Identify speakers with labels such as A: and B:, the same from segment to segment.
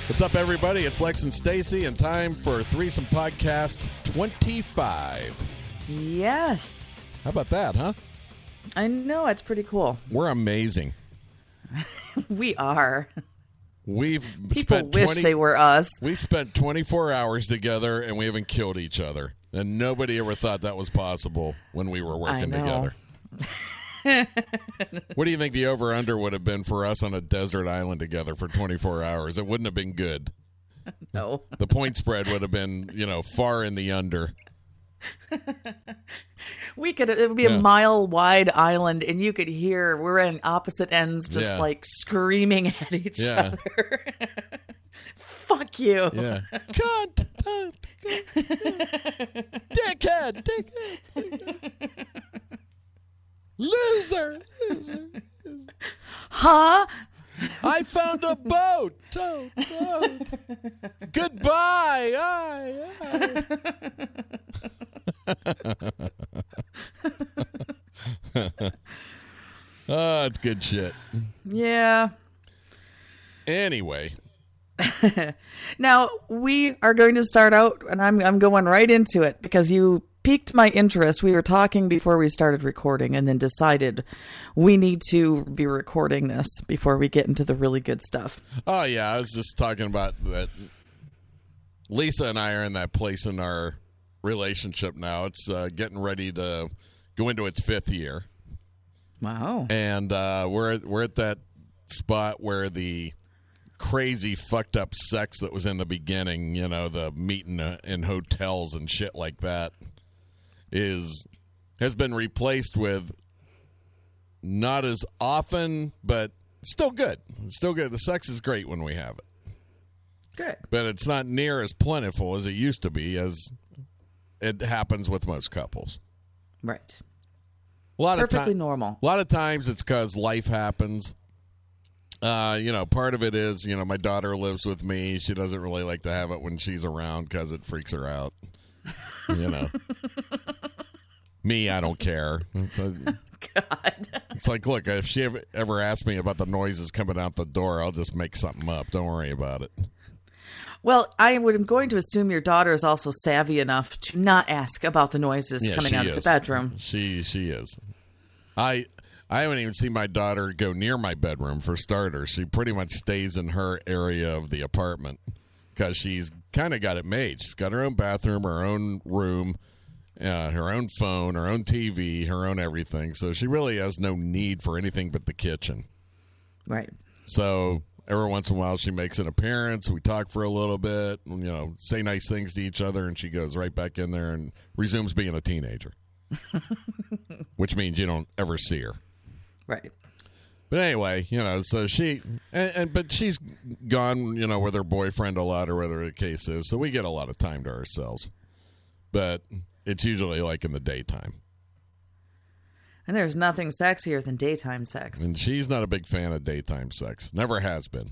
A: What's up, everybody? It's Lex and Stacy, and time for Threesome Podcast 25.
B: Yes.
A: How about that, huh?
B: I know, it's pretty cool.
A: We're amazing.
B: We are.
A: People
B: wish they were us.
A: We spent 24 hours together, and we haven't killed each other. And nobody ever thought that was possible when we were working together. What do you think the over-under would have been for us on a desert island together for 24 hours? It wouldn't have been good.
B: No.
A: The point spread would have been, far in the under.
B: It would be a mile-wide island, and you could hear we're in opposite ends just like screaming at each other. Fuck you.
A: Yeah. Cunt. Dickhead. Loser.
B: Huh?
A: I found a boat. Goodbye. Aye. Oh, it's good shit.
B: Yeah.
A: Anyway.
B: Now, we are going to start out, and I'm going right into it because you piqued my interest. We were talking before we started recording and then decided we need to be recording this before we get into the really good stuff.
A: Oh, yeah. I was just talking about that. Lisa and I are in that place in our relationship now. It's getting ready to go into its 5th year.
B: Wow.
A: And we're at that spot where the crazy fucked up sex that was in the beginning, the meeting in hotels and shit like that, has been replaced with not as often, but still good. It's still good. The sex is great when we have it.
B: Good.
A: But it's not near as plentiful as it used to be, as it happens with most couples.
B: Right.
A: Perfectly
B: normal.
A: A lot of times it's because life happens. Part of it is, my daughter lives with me. She doesn't really like to have it when she's around because it freaks her out. Me, I don't care.
B: God.
A: It's like, look, if she ever asks me about the noises coming out the door, I'll just make something up. Don't worry about it.
B: Well, I'm going to assume your daughter is also savvy enough to not ask about the noises coming out of the bedroom.
A: She is. I haven't even seen my daughter go near my bedroom, for starters. She pretty much stays in her area of the apartment because she's kind of got it made. She's got her own bathroom, her own room, her own phone, her own TV, her own everything. So she really has no need for anything but the kitchen.
B: Right.
A: So every once in a while she makes an appearance. We talk for a little bit, say nice things to each other, and she goes right back in there and resumes being a teenager, which means you don't ever see her.
B: Right.
A: But anyway, so she, but she's gone, with her boyfriend a lot or whatever the case is. So we get a lot of time to ourselves. But it's usually like in the daytime.
B: And there's nothing sexier than daytime sex.
A: And she's not a big fan of daytime sex. Never has been.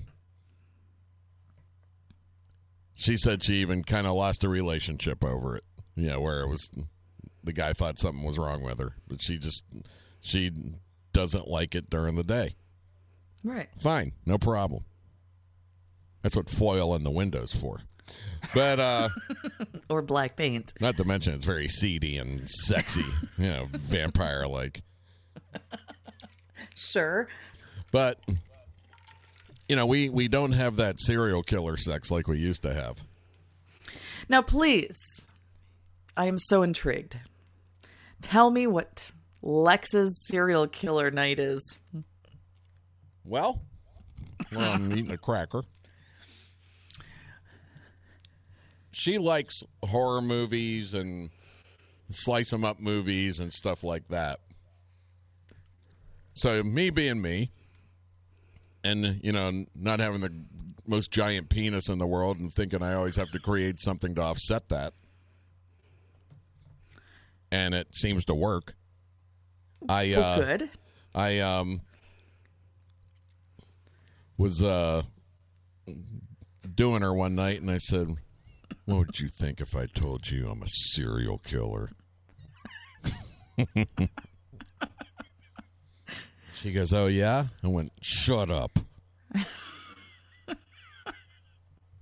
A: She said she even kind of lost a relationship over it. Where it was, the guy thought something was wrong with her. But she doesn't like it during the day.
B: Right.
A: Fine. No problem. That's what foil in the window's for. But
B: or black paint.
A: Not to mention it's very seedy and sexy, vampire-like.
B: Sure.
A: But we don't have that serial killer sex like we used to have.
B: Now, please, I am so intrigued. Tell me what Lex's serial killer night is.
A: Well, I'm eating a cracker. She likes horror movies and slice 'em up movies and stuff like that. So me being me, and not having the most giant penis in the world and thinking I always have to create something to offset that, and it seems to work.
B: Good.
A: I was doing her one night, and I said, "What would you think if I told you I'm a serial killer?" She goes, "Oh, yeah?" I went, "Shut up."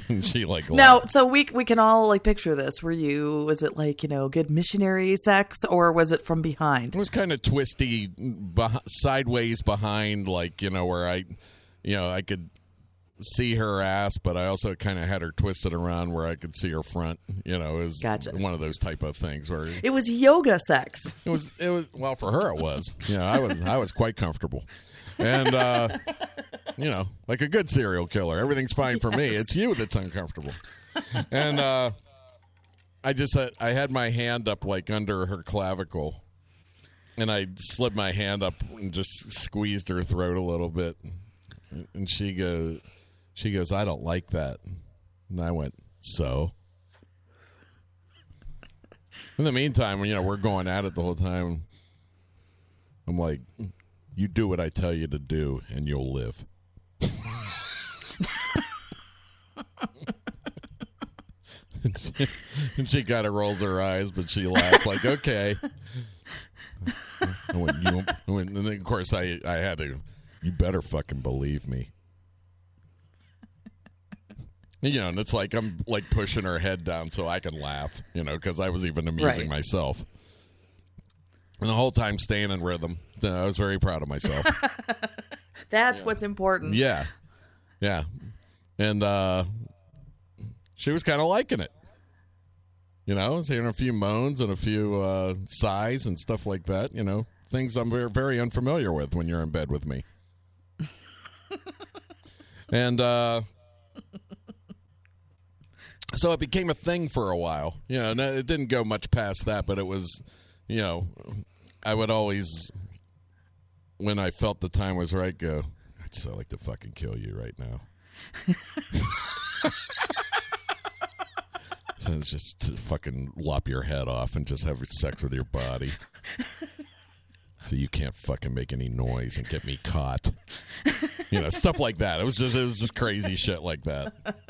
A: And she like
B: Now,
A: laughed.
B: so we can all like picture this. Was it like, good missionary sex, or was it from behind?
A: It was kind of twisty, sideways behind, like, where I could see her ass, but I also kind of had her twisted around where I could see her front. It was
B: Gotcha.
A: one of those type of things where
B: It was yoga sex.
A: it was well, for her it was. I was quite comfortable. And like a good serial killer, everything's fine for me. It's you that's uncomfortable. And I had my hand up like under her clavicle, and I slid my hand up and just squeezed her throat a little bit. And she goes, I don't like that. And I went, so? In the meantime, we're going at it the whole time. I'm like, you do what I tell you to do, and you'll live. and she kind of rolls her eyes, but she laughs like, okay. And then, of course, I had to, you better fucking believe me. And it's like I'm like pushing her head down so I can laugh, because I was even amusing myself. And the whole time staying in rhythm. I was very proud of myself.
B: That's what's important.
A: Yeah. Yeah. And she was kind of liking it. Hearing a few moans and a few sighs and stuff like that, things I'm very, very unfamiliar with when you're in bed with me. And so it became a thing for a while. It didn't go much past that, but it was, I would always, when I felt the time was right, go, I'd so like to fucking kill you right now. So it's just to fucking lop your head off and just have sex with your body. So you can't fucking make any noise and get me caught. Stuff like that. It was just crazy shit like that.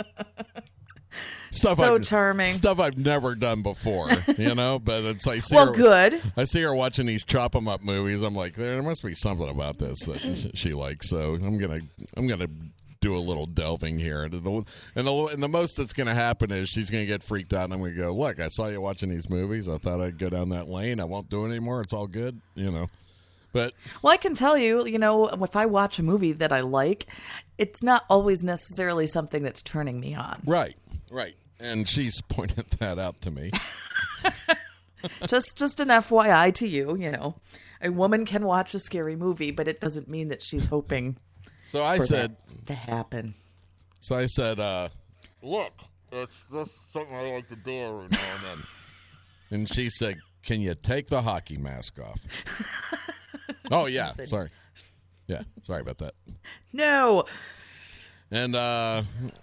B: Charming.
A: Stuff I've never done before, but it's like
B: good.
A: I see her watching these chop 'em up movies. I'm like, there must be something about this that she likes. So I'm gonna do a little delving here, and the most that's gonna happen is she's gonna get freaked out, and I'm gonna go, look, I saw you watching these movies. I thought I'd go down that lane. I won't do it anymore. It's all good, But
B: well, I can tell you, if I watch a movie that I like, it's not always necessarily something that's turning me on.
A: Right. And she's pointed that out to me.
B: just an FYI to you, a woman can watch a scary movie, but it doesn't mean that she's hoping
A: So I said
B: that to happen.
A: So I said, look, it's just something I like to do every now and then. And she said, can you take the hockey mask off? Oh, yeah. Sorry. Yeah. Sorry about that.
B: No.
A: And, I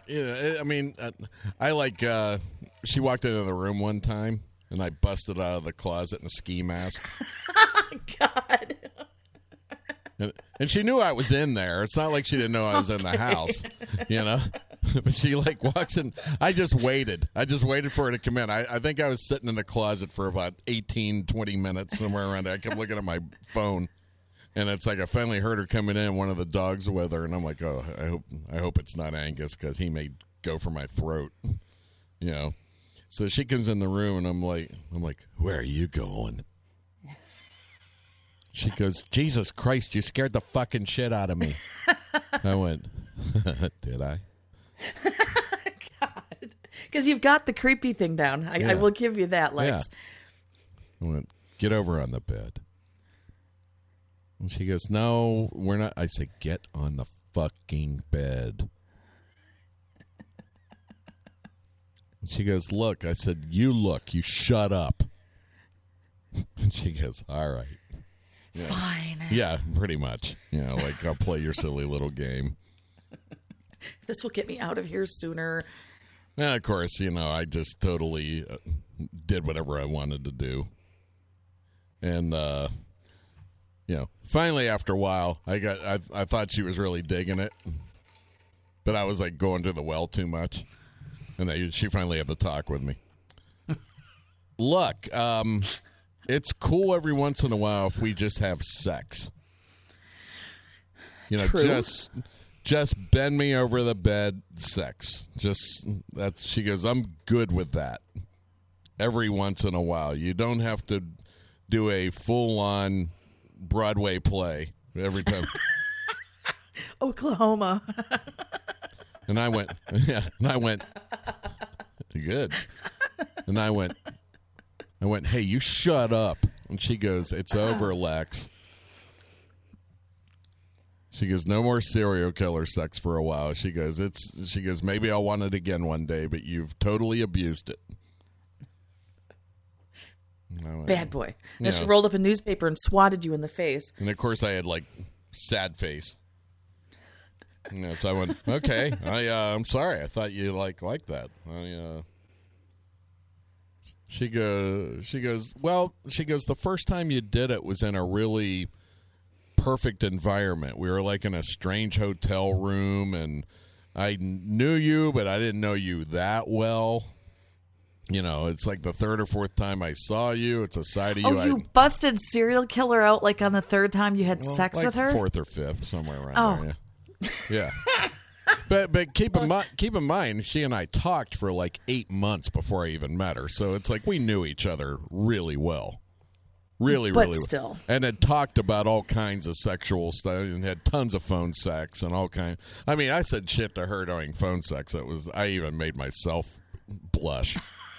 A: like, she walked into the room one time, and I busted out of the closet in a ski mask.
B: God.
A: And she knew I was in there. It's not like she didn't know I was in the house, But she, walks in. I just waited. For her to come in. I think I was sitting in the closet for about 18, 20 minutes, somewhere around there. I kept looking at my phone. And it's like I finally heard her coming in, one of the dogs with her, and I'm like, oh, I hope it's not Angus because he may go for my throat, So she comes in the room, and I'm like, where are you going? She goes, Jesus Christ, you scared the fucking shit out of me. I went, did I?
B: God, because you've got the creepy thing down. I will give you that, Lex.
A: Yeah. I went, get over on the bed. And she goes, no, we're not. I said, get on the fucking bed. And she goes, look. I said, you look. You shut up. And she goes, all right. Yeah.
B: Fine.
A: Yeah, pretty much. I'll play your silly little game.
B: This will get me out of here sooner.
A: And, of course, I just totally did whatever I wanted to do. And, finally after a while, I thought she was really digging it, but I was like going to the well too much, and she finally had to talk with me. Look, it's cool every once in a while if we just have sex.
B: True.
A: Just bend me over the bed, sex. She goes, I'm good with that. Every once in a while. You don't have to do a full-on Broadway play every time.
B: Oklahoma.
A: And I went, good. And I went, hey, you shut up. And she goes, it's over, Lex. She goes, no more serial killer sex for a while. She goes, maybe I'll want it again one day, but you've totally abused it.
B: Bad boy. And she rolled up a newspaper and swatted you in the face.
A: And of course I had sad face. So I went, okay, I'm sorry. I thought you like that. She goes, the first time you did it was in a really perfect environment. We were in a strange hotel room, and I knew you, but I didn't know you that well. It's the third or fourth time I saw you. It's a side of you.
B: Oh, you busted serial killer out on the third time you had sex with her?
A: Fourth or fifth, somewhere around there. Yeah. But keep in mind, she and I talked for 8 months before I even met her. So it's we knew each other really well. Really
B: but
A: well.
B: Still.
A: And had talked about all kinds of sexual stuff and had tons of phone sex and all kinds. I mean, I said shit to her during phone sex. I even made myself blush.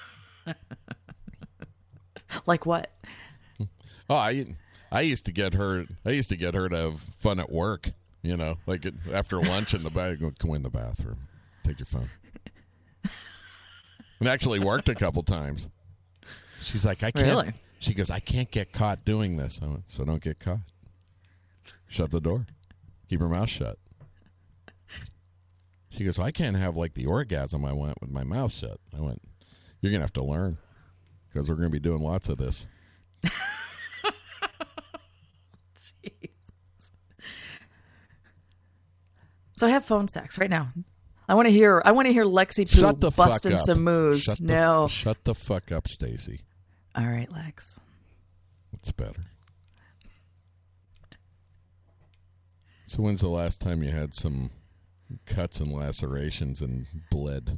B: Like what?
A: Oh, I used to get her to have fun at work. After lunch in the back, go in the bathroom, take your phone. It actually worked a couple times. She's like, I can't.
B: Really?
A: She goes, I can't get caught doing this. I went, so don't get caught. Shut the door. Keep her mouth shut. She goes, well, I can't have the orgasm I want with my mouth shut. I went, you're going to have to learn because we're going to be doing lots of this.
B: Jeez. So have phone sex right now. I want to hear Lexi Poo busting some moves.
A: Shut the fuck up, Stacy.
B: All right, Lex.
A: It's better. So when's the last time you had some cuts and lacerations and bled?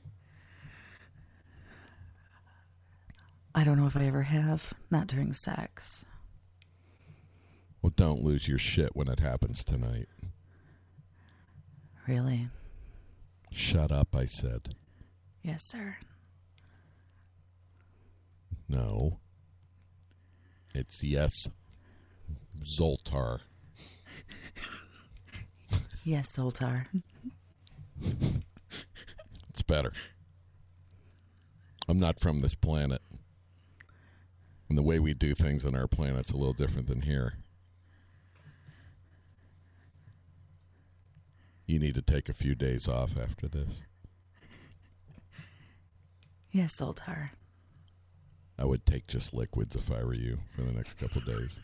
B: I don't know if I ever have. Not during sex.
A: Well, don't lose your shit when it happens tonight.
B: Really?
A: Shut up, I said.
B: Yes, sir.
A: No. It's yes, Zoltar.
B: Yes, Zoltar.
A: It's better. I'm not from this planet. And the way we do things on our planet's a little different than here. You need to take a few days off after this.
B: Yes, Zoltar.
A: I would take just liquids if I were you for the next couple of days.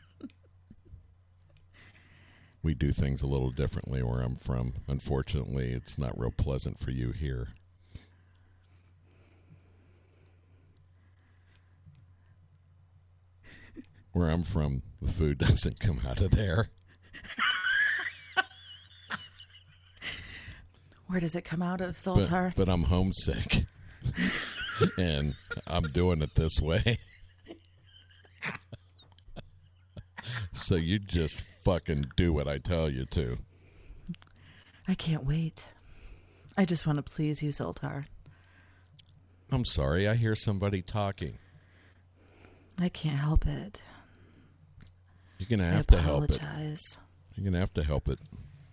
A: We do things a little differently where I'm from. Unfortunately, it's not real pleasant for you here. Where I'm from, the food doesn't come out of there.
B: Where does it come out of, Zoltar?
A: But I'm homesick. And I'm doing it this way. So you just fucking do what I tell you to.
B: I can't wait. I just want to please you, Zoltar.
A: I'm sorry, I hear somebody talking.
B: I can't help it.
A: You're going to have to help it.
B: Apologize.
A: You're going to have to help it.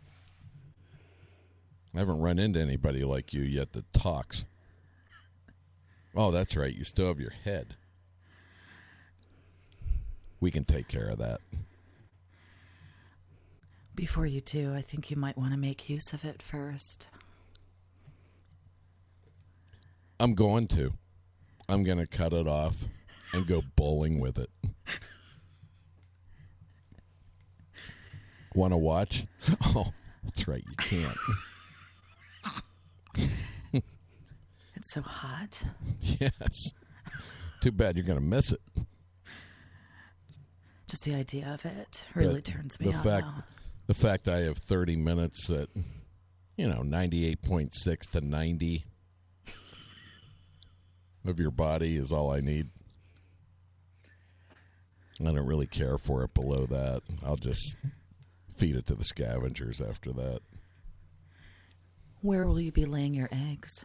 A: I haven't run into anybody like you yet that talks. Oh, that's right. You still have your head. We can take care of that.
B: Before you do, I think you might want to make use of it first.
A: I'm going to. I'm going to cut it off and go bowling with it. Want to watch? Oh, that's right. You can't.
B: It's so hot.
A: Yes. Too bad you're going to miss it.
B: Just the idea of it really turns me on now.
A: The fact I have 30 minutes at, 98.6 to 90 of your body is all I need. I don't really care for it below that. I'll just feed it to the scavengers after that.
B: Where will you be laying your eggs?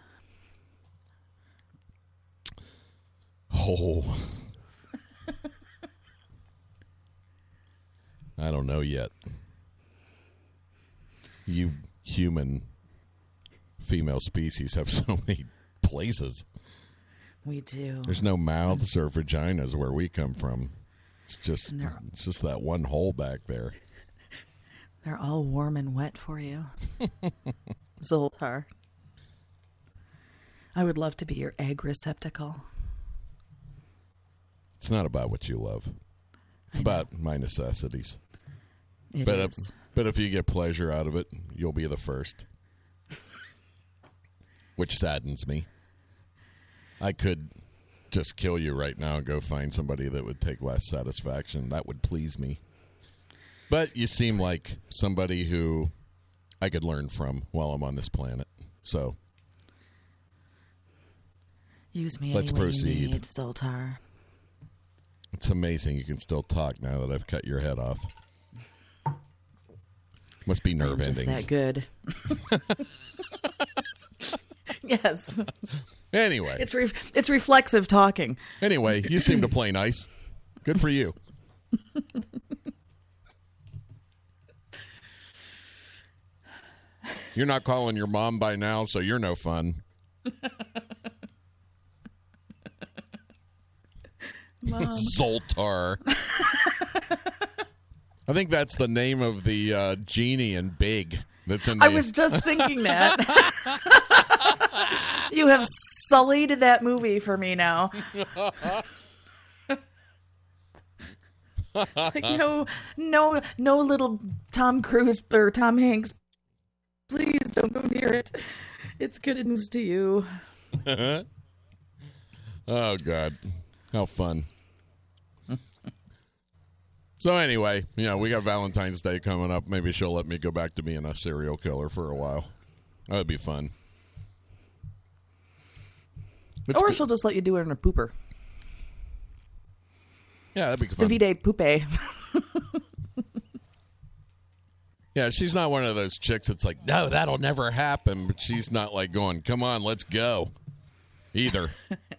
A: Oh. I don't know yet. You human female species have so many places.
B: We do.
A: There's no mouths or vaginas where we come from. It's just that one hole back there.
B: They're all warm and wet for you. Zoltar. I would love to be your egg receptacle.
A: It's not about what you love. It's about my necessities.
B: It
A: But
B: is.
A: but if you get pleasure out of it, you'll be the first. Which saddens me. I could just kill you right now and go find somebody that would take less satisfaction. That would please me. But you seem like somebody who I could learn from while I'm on this planet. So
B: Use me
A: let's
B: any way
A: proceed.
B: you need, Zoltar.
A: it's amazing you can still talk now that I've cut your head off. Must be nerve
B: I'm just
A: endings.
B: that good. Yes.
A: Anyway.
B: It's reflexive talking.
A: Anyway, you seem to play nice. Good for you. You're not calling your mom by now, so you're no fun.
B: Mom.
A: Zoltar. I think that's the name of the genie in Big. That's in the...
B: I was just thinking that. You have sullied that movie for me now. Like, no little Tom Cruise or Tom Hanks. Please don't go near it. It's good news to you.
A: Oh, God. How fun. So anyway, we got Valentine's Day coming up. Maybe she'll let me go back to being a serial killer for a while. That would be fun.
B: Or she'll just let you do it in a pooper.
A: Yeah, that'd be fun.
B: The Vide Poupe.
A: Yeah, she's not one of those chicks that's like, no, that'll never happen. But she's not like going, come on, let's go. Either.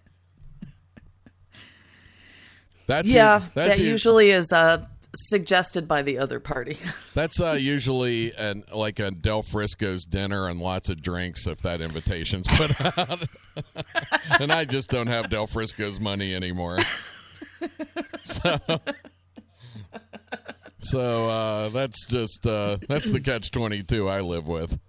A: That
B: usually is suggested by the other party.
A: That's usually like a Del Frisco's dinner and lots of drinks if that invitation's put out. And I just don't have Del Frisco's money anymore. So that's just that's the catch-22 I live with.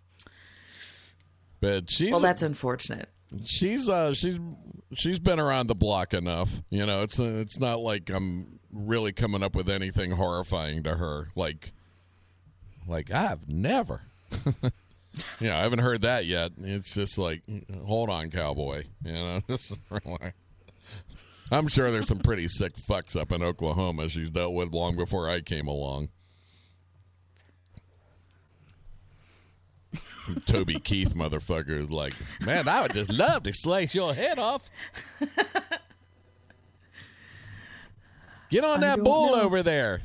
A: But
B: that's unfortunate.
A: She's been around the block enough. It's not like I'm really coming up with anything horrifying to her. Like I've never. I haven't heard that yet. It's just like, hold on, cowboy. This is really... I'm sure there's some pretty sick fucks up in Oklahoma she's dealt with long before I came along. Toby Keith motherfucker is like, man, I would just love to slice your head off. Get on that bull over there.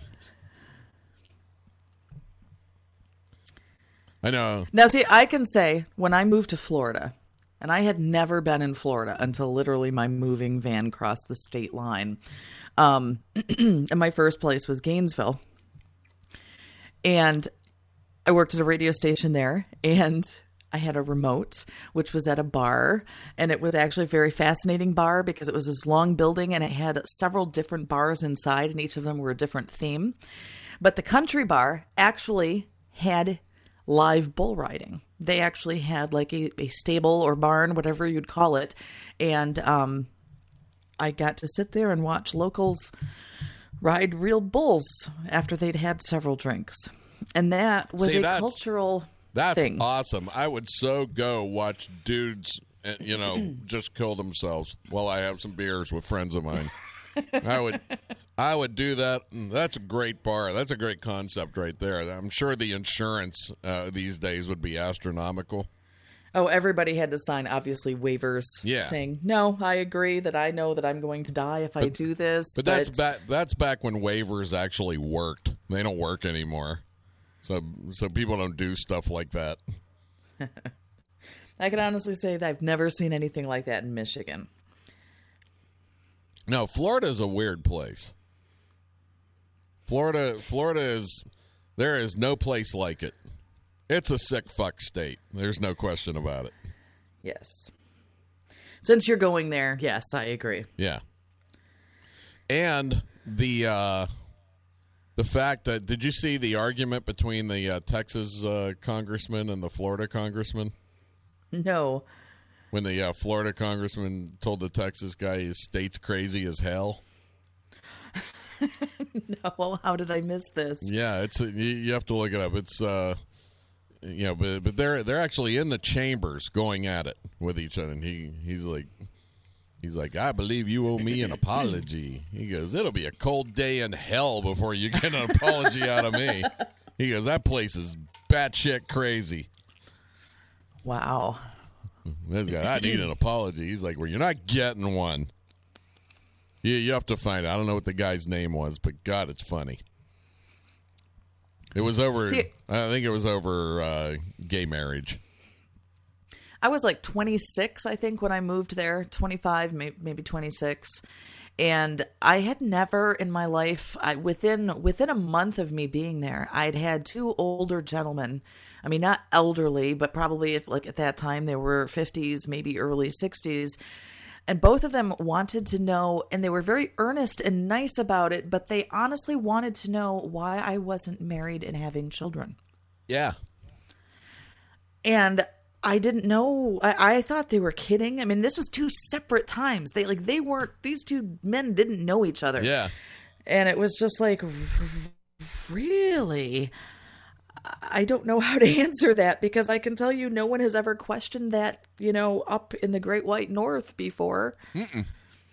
A: I know.
B: Now, see, I can say when I moved to Florida, and I had never been in Florida until literally my moving van crossed the state line. And my first place was Gainesville. And I worked at a radio station there, and I had a remote, which was at a bar. And it was actually a very fascinating bar because it was this long building, and it had several different bars inside, and each of them were a different theme. But the country bar actually had live bull riding. They actually had like a stable or barn, whatever you'd call it. And I got to sit there and watch locals ride real bulls after they'd had several drinks. And that was cultural thing.
A: That's awesome. I would so go watch dudes, just kill themselves while I have some beers with friends of mine. I would do that. That's a great bar. That's a great concept right there. I'm sure the insurance these days would be astronomical.
B: Oh, everybody had to sign, obviously, waivers saying, no, I agree that I know that I'm going to die if I do this.
A: But that's back when waivers actually worked. They don't work anymore. So people don't do stuff like that.
B: I can honestly say that I've never seen anything like that in Michigan.
A: No, Florida's a weird place. Florida is, there is no place like it. It's a sick fuck state. There's no question about it.
B: Yes. Since you're going there, yes, I agree.
A: Yeah. And the fact that, did you see the argument between the Texas congressman and the Florida congressman?
B: No.
A: When the Florida congressman told the Texas guy his state's crazy as hell.
B: No, how did I miss this?
A: Yeah, it's you have to look it up. It's but they're actually in the chambers going at it with each other. And he's like, I believe you owe me an apology. He goes, it'll be a cold day in hell before you get an apology out of me. He goes, that place is batshit crazy.
B: Wow.
A: This guy, I need an apology. He's like, well, you're not getting one. You have to find it. I don't know what the guy's name was, but God, it's funny. It was over, I think it was over gay marriage.
B: I was like 26, I think, when I moved there, 25, maybe 26. And I had never in my life, within a month of me being there, I'd had two older gentlemen. I mean, not elderly, but probably at that time they were 50s, maybe early 60s. And both of them wanted to know, and they were very earnest and nice about it, but they honestly wanted to know why I wasn't married and having children.
A: Yeah.
B: And I didn't know. I thought they were kidding. I mean, this was two separate times. They weren't, these two men didn't know each other.
A: Yeah.
B: And it was just like, really? I don't know how to answer that, because I can tell you no one has ever questioned that, up in the Great White North before.
A: Mm-mm.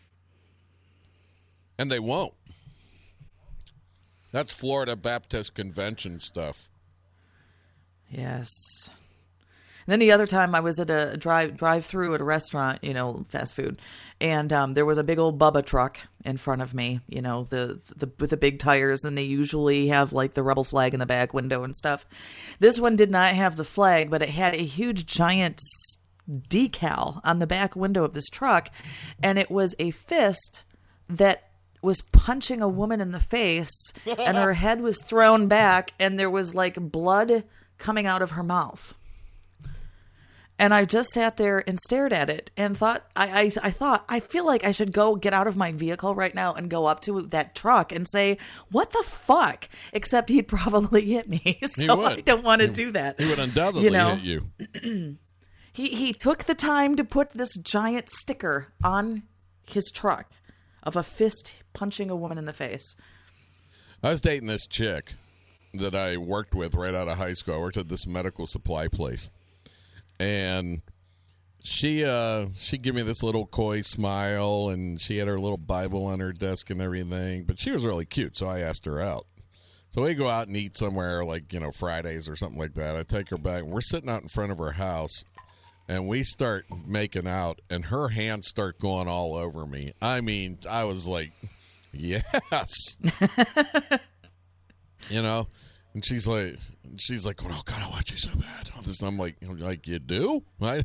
A: And they won't. That's Florida Baptist Convention stuff.
B: Yes. And then the other time I was at a drive-through at a restaurant, fast food, and there was a big old Bubba truck in front of me, the with the big tires, and they usually have like the rebel flag in the back window and stuff. This one did not have the flag, but it had a huge giant decal on the back window of this truck, and it was a fist that was punching a woman in the face, and her head was thrown back, and there was like blood coming out of her mouth. And I just sat there and stared at it and thought, I feel like I should go get out of my vehicle right now and go up to that truck and say, what the fuck? Except he'd probably hit me. So I don't want to do that.
A: He would undoubtedly hit you.
B: He took the time to put this giant sticker on his truck of a fist punching a woman in the face.
A: I was dating this chick that I worked with right out of high school. I worked at this medical supply place. And she gave me this little coy smile, and she had her little Bible on her desk and everything. But she was really cute, so I asked her out. So we go out and eat somewhere, like, Fridays or something like that. I take her back, and we're sitting out in front of her house, and we start making out, and her hands start going all over me. I mean, I was like, yes. And she's like, oh God, I want you so bad. All this, and I'm like, you do? I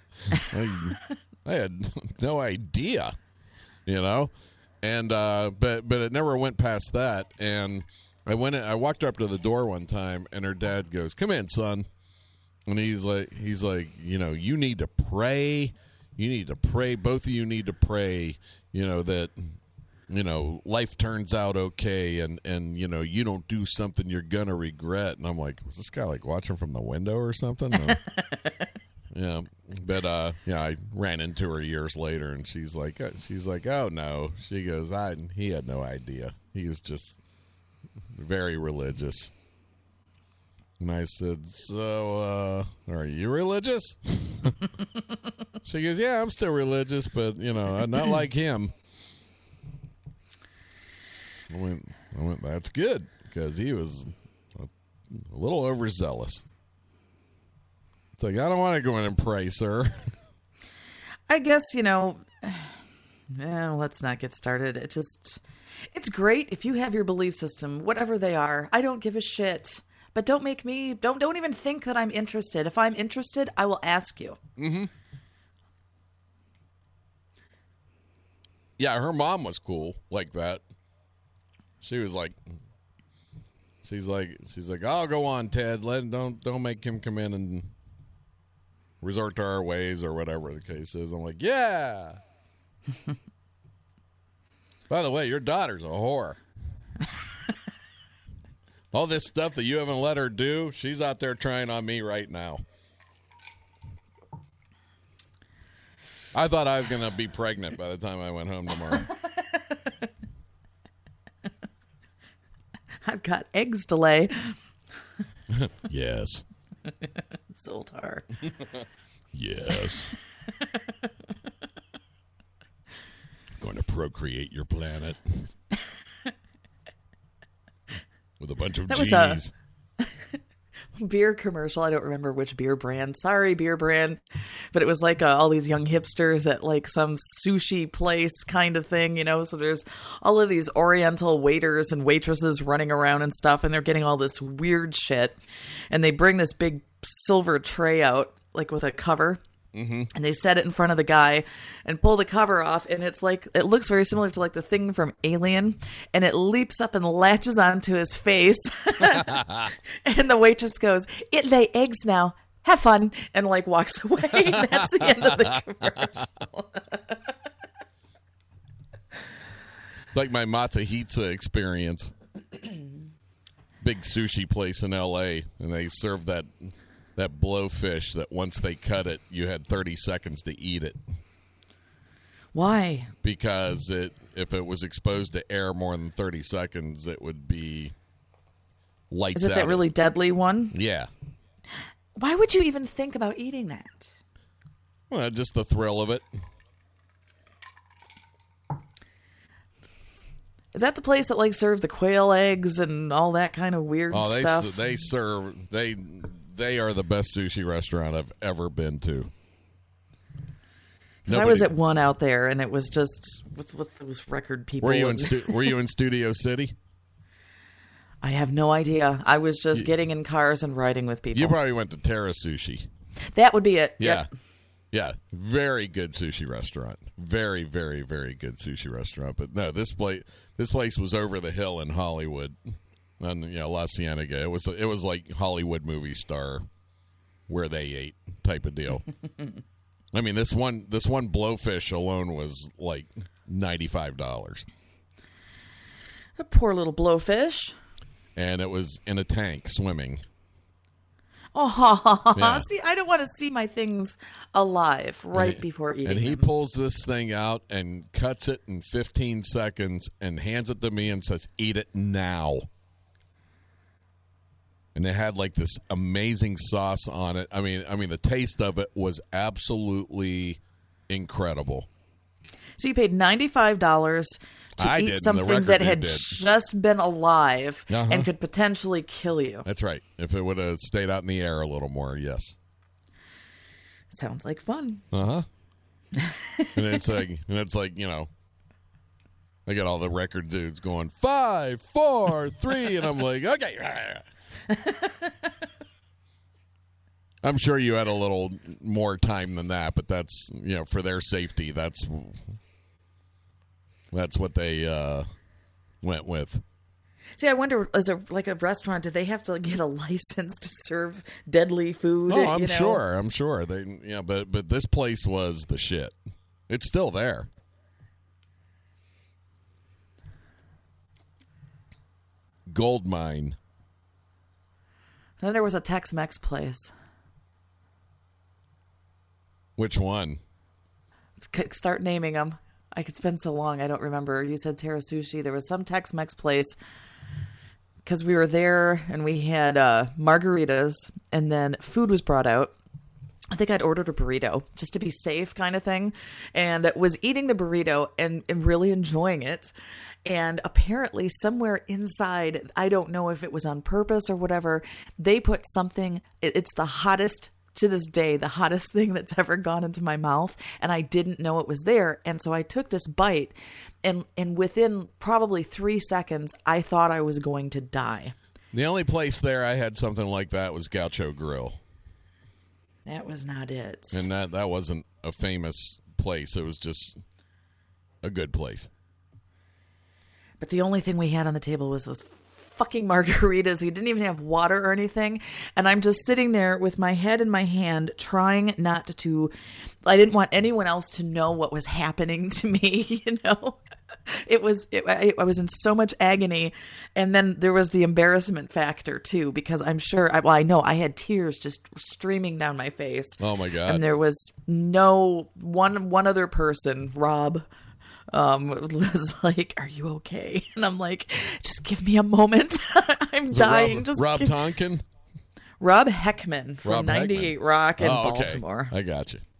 A: had no idea, and but it never went past that. And I walked up to the door one time, and her dad goes, "Come in, son," and he's like, you need to pray. You need to pray. Both of you need to pray. That. Life turns out okay, and you don't do something you're gonna regret. And I'm like, was this guy like watching from the window or something? Yeah, but I ran into her years later, and she's like, oh no. She goes, he had no idea. He was just very religious. And I said, so are you religious? She goes, yeah, I'm still religious, but not like him. I went, that's good, because he was a little overzealous. It's like, I don't want to go in and pray, sir.
B: I guess, let's not get started. It's great if you have your belief system, whatever they are. I don't give a shit. But don't even think that I'm interested. If I'm interested, I will ask you.
A: Mm-hmm. Yeah, her mom was cool like that. She's like, I'll go on, Ted. Don't make him come in and resort to our ways or whatever the case is. I'm like, yeah. By the way, your daughter's a whore. All this stuff that you haven't let her do, she's out there trying on me right now. I thought I was going to be pregnant by the time I went home tomorrow.
B: I've got eggs to lay.
A: Yes.
B: Zoltar.
A: Yes. Going to procreate your planet. With a bunch of G's.
B: Was a beer commercial. I don't remember which beer brand. Sorry, beer brand. But it was like all these young hipsters at like some sushi place kind of thing, So there's all of these oriental waiters and waitresses running around and stuff. And they're getting all this weird shit. And they bring this big silver tray out, like with a cover. Mm-hmm. And they set it in front of the guy and pull the cover off, and it looks very similar to like the thing from Alien, and it leaps up and latches onto his face. And the waitress goes, "It lay eggs now. Have fun," and like walks away. That's the end of the commercial.
A: It's like my Matsuhitsu experience. Big sushi place in L.A., and they serve that blowfish that once they cut it, you had 30 seconds to eat it.
B: Why?
A: Because if it was exposed to air more than 30 seconds, it would be lights out.
B: Is it that really deadly one?
A: Yeah.
B: Why would you even think about eating that?
A: Well, just the thrill of it.
B: Is that the place that like served the quail eggs and all that kind of weird stuff?
A: They are the best sushi restaurant I've ever been to.
B: I was at one out there, and it was just with those record people.
A: Were you in Studio City?
B: I have no idea. I was just getting in cars and riding with people.
A: You probably went to Terra Sushi.
B: That would be it.
A: Yeah.
B: Yep.
A: Yeah. Very good sushi restaurant. Very, very, very good sushi restaurant. But no, this place was over the hill in Hollywood. On La Cienega, it was like Hollywood movie star where they ate type of deal. I mean, this one blowfish alone was like $95.
B: A poor little blowfish.
A: And it was in a tank swimming.
B: Oh, yeah. See, I don't want to see my things alive before eating.
A: And he
B: them.
A: Pulls this thing out and cuts it in 15 seconds and hands it to me and says, "Eat it now." And it had like this amazing sauce on it. I mean, the taste of it was absolutely incredible.
B: So you paid $95 to eat something that had just been alive and could potentially kill you.
A: That's right. If it would have stayed out in the air a little more, yes.
B: Sounds like fun.
A: And it's like I got all the record dudes going 5, 4, 3, and I'm like, okay. I'm sure you had a little more time than that, but that's for their safety. That's what they went with.
B: See, I wonder, as a restaurant, do they have to get a license to serve deadly food?
A: Oh, I'm sure they. But this place was the shit. It's still there. Gold mine.
B: Then there was a Tex-Mex place.
A: Which one?
B: Start naming them. It's been so long, I don't remember. You said Terra Sushi. There was some Tex-Mex place because we were there and we had margaritas, and then food was brought out, I think I'd ordered a burrito just to be safe kind of thing, and was eating the burrito and really enjoying it. And apparently somewhere inside, I don't know if it was on purpose or whatever, they put something, it's the hottest, to this day, the hottest thing that's ever gone into my mouth. And I didn't know it was there. And so I took this bite, and within probably 3 seconds, I thought I was going to die.
A: The only place there I had something like that was Gaucho Grill.
B: That was not it.
A: And that wasn't a famous place. It was just a good place.
B: But the only thing we had on the table was those fucking margaritas. We didn't even have water or anything. And I'm just sitting there with my head in my hand, trying not to... I didn't want anyone else to know what was happening to me, you know? I was in so much agony. And then there was the embarrassment factor too, because I'm sure, I know I had tears just streaming down my face.
A: Oh my God.
B: And there was one other person, Rob, was like, "Are you okay?" And I'm like, "Just give me a moment. I'm dying."
A: Rob Tonkin?
B: Rob Heckman from
A: Rob
B: 98
A: Heckman.
B: Rock in
A: okay.
B: Baltimore.
A: I got you.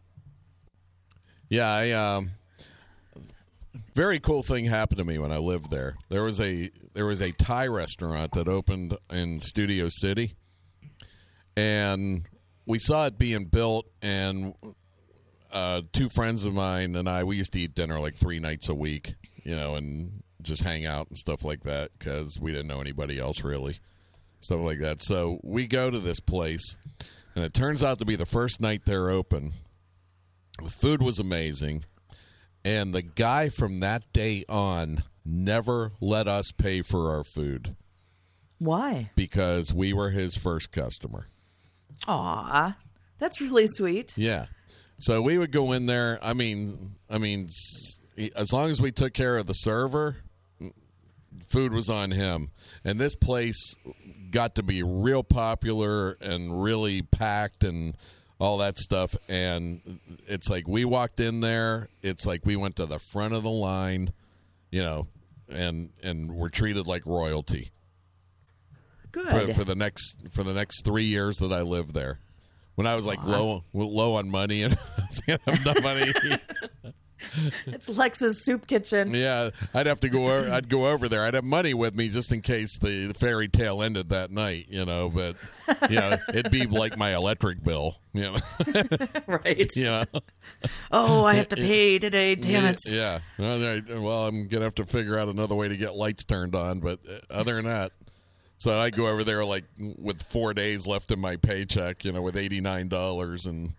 A: Yeah, very cool thing happened to me when I lived there. There was a Thai restaurant that opened in Studio City, and we saw it being built, and two friends of mine and we used to eat dinner like 3 nights a week, you know, and just hang out and stuff like that because we didn't know anybody else really, stuff like that. So we go to this place, and it turns out to be the first night they're open. The food was amazing. And the guy from that day on never let us pay for our food.
B: Why?
A: Because we were his first customer.
B: Aw, that's really sweet.
A: Yeah. So we would go in there. I mean, as long as we took care of the server, food was on him. And this place got to be real popular and really packed and all that stuff. And it's like we walked in there, it's like we went to the front of the line, you know, and we're treated like royalty.
B: Good.
A: For the next 3 years that I lived there. When I was like low on money and I didn't have enough money.
B: It's Lex's Soup Kitchen.
A: Yeah, I'd go over there. I'd have money with me just in case the fairy tale ended that night, you know. But you know, it'd be like my electric bill, you know.
B: Right.
A: Yeah.
B: Oh, I have to pay today. Damn it.
A: Yeah. Well, I'm gonna have to figure out another way to get lights turned on. But other than that, so I go over there like with 4 days left in my paycheck, you know, with $89 and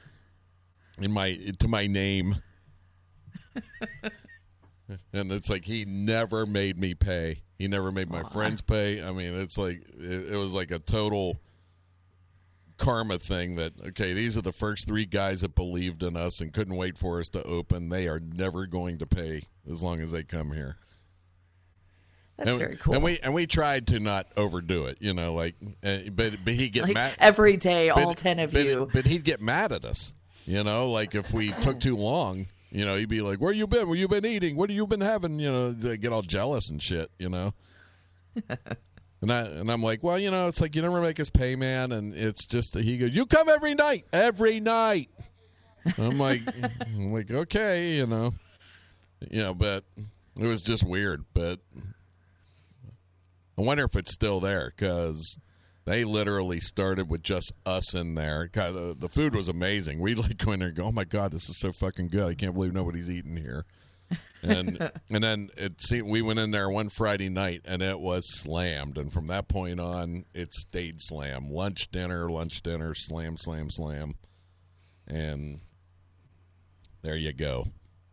A: to my name. And it's like he never made me pay. He never made my friends pay. I mean, it's like it was like a total karma thing that, okay, these are the first 3 guys that believed in us and couldn't wait for us to open. They are never going to pay as long as they come here.
B: That's very cool.
A: And we tried to not overdo it, you know, like, but he'd get
B: like
A: mad
B: every day, all 10 of you.
A: But he'd get mad at us, you know, like if we took too long. You know, he'd be like, "Where you been? Where you been eating? What have you been having?" You know, they get all jealous and shit. You know, and I'm like, "Well, you know, it's like you never make us pay, man." And it's just he goes, "You come every night." I'm like, okay, you know, but it was just weird. But I wonder if it's still there because they literally started with just us in there. God, the food was amazing. We like go in there and go, "Oh my God, this is so fucking good! I can't believe nobody's eating here." And then we went in there one Friday night and it was slammed. And from that point on, it stayed slam. Lunch, dinner, slam, slam, slam. And there you go.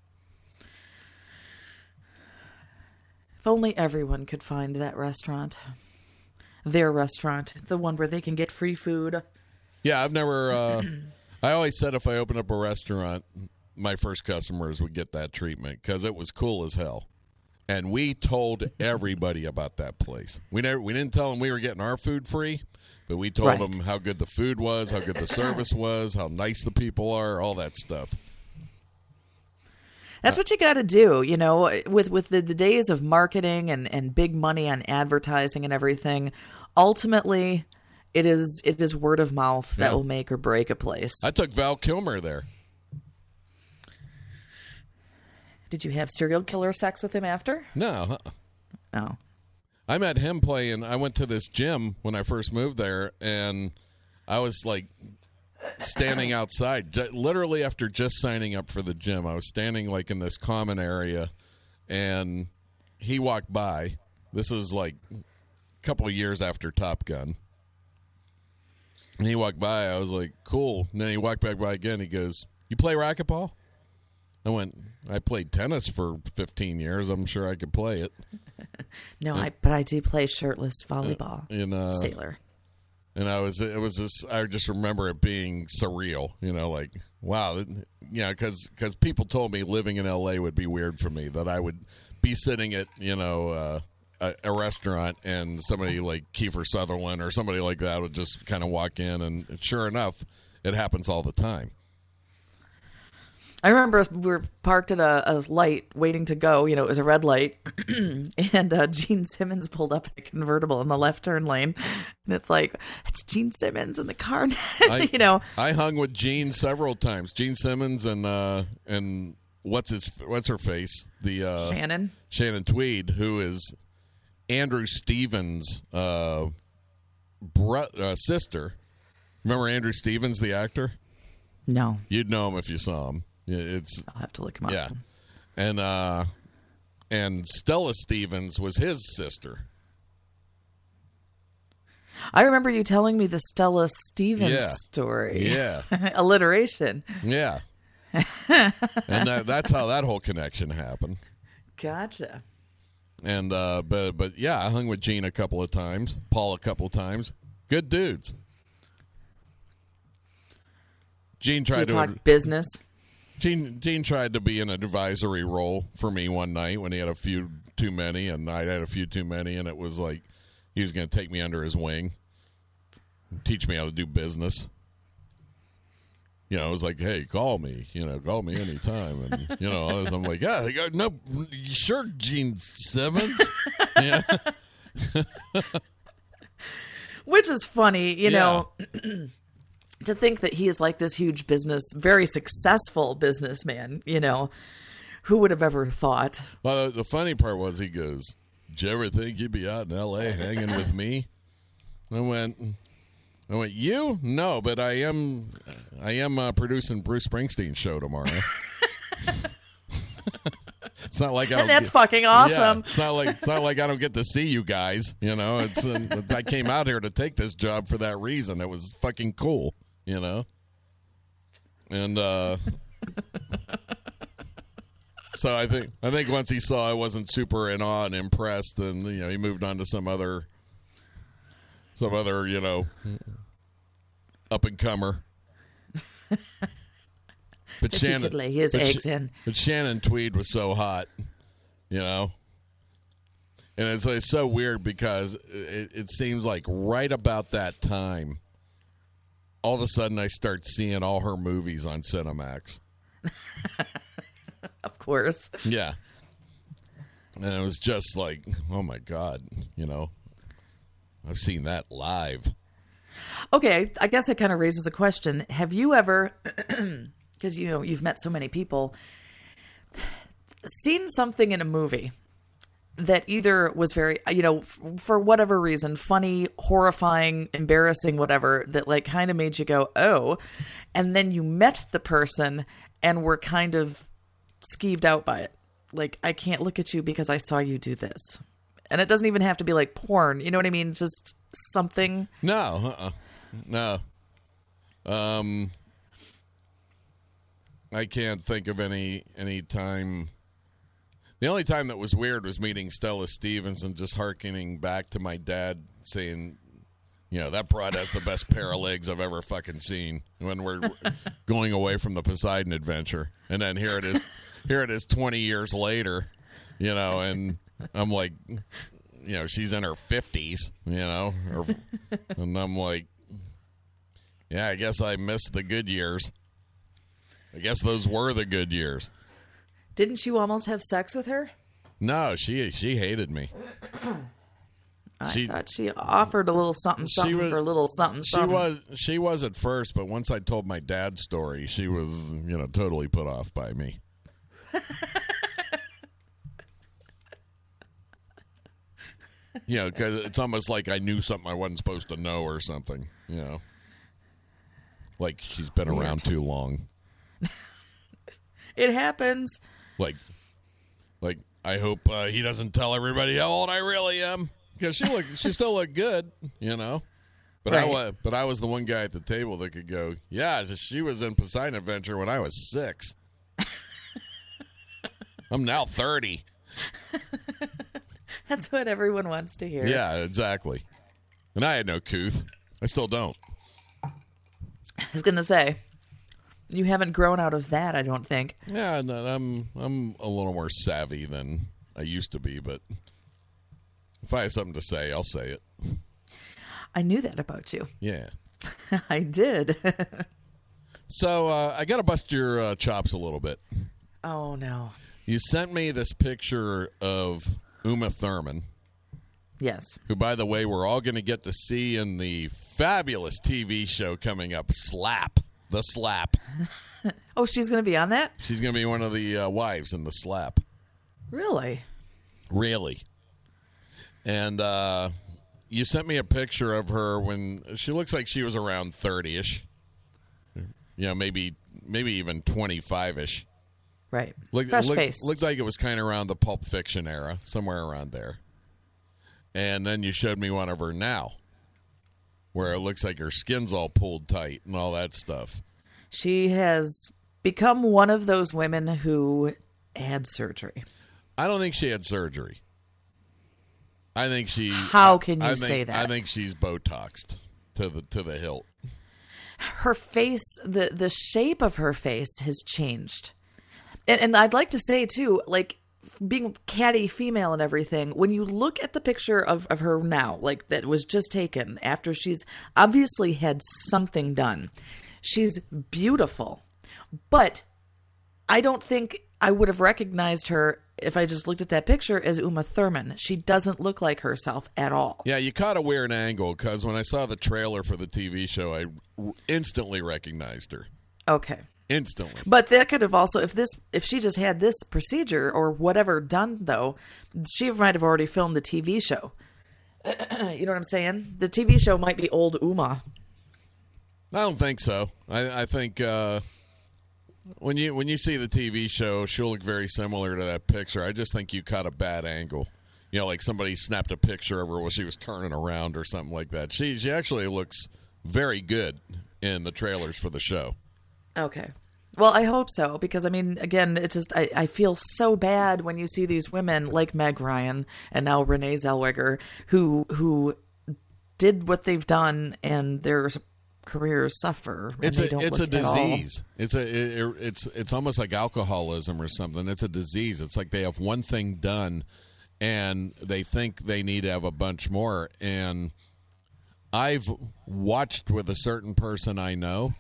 B: If only everyone could find that restaurant. Their restaurant, the one where they can get free food.
A: Yeah, I've never. I always said if I opened up a restaurant, my first customers would get that treatment because it was cool as hell, and we told everybody about that place. We didn't tell them we were getting our food free, but we told them how good the food was, how good the service was, how nice the people are, all that stuff.
B: That's what you got to do, you know, with the days of marketing and big money on advertising and everything. Ultimately, it is word of mouth that
A: Yeah.
B: will make or break a place.
A: I took Val Kilmer there.
B: Did you have serial killer sex with him after?
A: No,
B: Oh.
A: I met him playing. I went to this gym when I first moved there, and I was like standing outside, literally after just signing up for the gym. I was standing like in this common area, and he walked by. This is like a couple of years after Top Gun. And he walked by. I was like, cool. And then he walked back by again. He goes, "You play racquetball?" I went, "I played tennis for 15 years. I'm sure I could play it."
B: No, but I do play shirtless volleyball. Sailor.
A: And I just remember it being surreal, like, wow, because people told me living in LA would be weird for me, that I would be sitting at, a restaurant and somebody like Kiefer Sutherland or somebody like that would just kind of walk in, and sure enough, it happens all the time.
B: I remember we were parked at a light waiting to go. It was a red light. And Gene Simmons pulled up in a convertible in the left turn lane. And it's like, it's Gene Simmons in the car.
A: I hung with Gene several times. Gene Simmons and what's her face? The Shannon Tweed, who is Andrew Stevens' sister. Remember Andrew Stevens, the actor?
B: No.
A: You'd know him if you saw him.
B: I'll have to look him up.
A: Yeah, and Stella Stevens was his sister.
B: I remember you telling me the Stella Stevens story.
A: Yeah,
B: alliteration.
A: Yeah, and that's how that whole connection happened.
B: Gotcha.
A: And but yeah, I hung with Gene a couple of times, Paul a couple of times. Good dudes. Gene tried to
B: talk business.
A: Gene tried to be in an advisory role for me one night when he had a few too many, and I had a few too many, and it was like he was going to take me under his wing, teach me how to do business. It was like, hey, call me anytime, and I'm like, yeah, no, sure, Gene Simmons, yeah.
B: Which is funny, know. To think that he is like this huge very successful businessman, who would have ever thought?
A: Well, the funny part was he goes, "Did you ever think you'd be out in L.A. hanging with me?" I went, "You? No, but I am producing Bruce Springsteen's show tomorrow." It's not like
B: that's fucking awesome.
A: Yeah, it's not like I don't get to see you guys. It's I came out here to take this job for that reason. It was fucking cool. And so I think once he saw I wasn't super in awe and impressed, then he moved on to some other up and comer. But
B: Shannon, he could lay his eggs in.
A: But Shannon Tweed was so hot, and it's so weird because it seems like right about that time, all of a sudden I start seeing all her movies on Cinemax.
B: Of course.
A: Yeah. And it was just like, oh my God, I've seen that live.
B: Okay, I guess it kind of raises a question. Have you ever, because you've met so many people, seen something in a movie that either was very, for whatever reason, funny, horrifying, embarrassing, whatever, that like kind of made you go, oh, and then you met the person and were kind of skeeved out by it. Like, I can't look at you because I saw you do this. And it doesn't even have to be like porn. You know what I mean? Just something.
A: No. No. I can't think of any time. The only time that was weird was meeting Stella Stevens and just hearkening back to my dad saying, that broad has the best pair of legs I've ever fucking seen when we're going away from the Poseidon Adventure. And then here it is 20 years later, and I'm like, she's in her 50s, and I'm like, yeah, I guess I missed the good years. I guess those were the good years.
B: Didn't you almost have sex with her?
A: No, she hated me.
B: I thought she offered a little something for a little something.
A: She was at first, but once I told my dad's story, she was totally put off by me. Because it's almost like I knew something I wasn't supposed to know or something. Like she's been around too long.
B: It happens.
A: Like I hope he doesn't tell everybody how old I really am, because she still looked good, But
B: right.
A: I was the one guy at the table that could go, yeah, she was in Poseidon Adventure when I was 6. I'm now 30.
B: That's what everyone wants to hear.
A: Yeah, exactly. And I had no couth. I still don't.
B: I was going to say, you haven't grown out of that, I don't think.
A: Yeah, no, I'm a little more savvy than I used to be, but if I have something to say, I'll say it.
B: I knew that about you.
A: Yeah.
B: I did.
A: So I got to bust your chops a little bit.
B: Oh, no.
A: You sent me this picture of Uma Thurman.
B: Yes.
A: Who, by the way, we're all going to get to see in the fabulous TV show coming up, Slap. The Slap.
B: Oh, she's going to be on that?
A: She's going to be one of the wives in The Slap.
B: Really?
A: Really. And you sent me a picture of her when she looks like she was around 30-ish. Maybe even 25-ish.
B: Right. Fresh face.
A: Looked like it was kind of around the Pulp Fiction era, somewhere around there. And then you showed me one of her now, where it looks like her skin's all pulled tight and all that stuff.
B: She has become one of those women who had surgery.
A: I don't think she had surgery. I think she...
B: How can you say that?
A: I think she's Botoxed to the hilt.
B: Her face, the shape of her face has changed. And I'd like to say, too, like, being catty female and everything, when you look at the picture of her now, like, that was just taken after she's obviously had something done, she's beautiful. But I don't think I would have recognized her if I just looked at that picture as Uma Thurman. She doesn't look like herself at all.
A: Yeah, you caught a weird angle, because when I saw the trailer for the TV show, I instantly recognized her.
B: Okay.
A: Instantly.
B: But that could have also, if she just had this procedure or whatever done, though, she might have already filmed the TV show. You know what I'm saying? The TV show might be old Uma.
A: I don't think so. I think when you see the TV show, she'll look very similar to that picture. I just think you caught a bad angle. Like somebody snapped a picture of her while she was turning around or something like that. She actually looks very good in the trailers for the show.
B: Okay. Well, I hope so, because, I mean, again, it's just, I feel so bad when you see these women like Meg Ryan and now Renee Zellweger who did what they've done and their careers suffer.
A: It's a disease. It's almost like alcoholism or something. It's a disease. It's like they have one thing done and they think they need to have a bunch more. And I've watched with a certain person I know